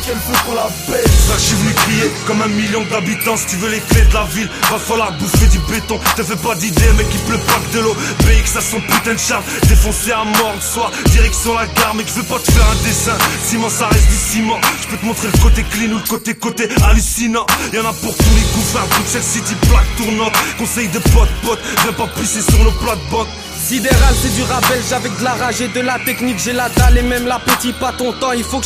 qu'elle veut qu'on la baisse. Ça, je suis venu crier comme 1 million d'habitants. Si tu veux les clés de la ville, va falloir bouffer du béton. Te fais pas d'idée, mec, il pleut pas que de l'eau. BX a son putain de charme, défoncé à mort le soir, direction la gare. Mec, je veux pas te faire un dessin, ciment ça reste du ciment. Je peux te montrer le côté clean ou le côté hallucinant. Y'en a pour tous les goûts, frère, Bruxelles City, plaque tournante. Conseil de pote, viens pas pisser sur nos plates-bottes. Sidéral, c'est du rap belge avec de la rage et de la technique. J'ai la dalle et même l'appétit, pas ton temps. Il faut que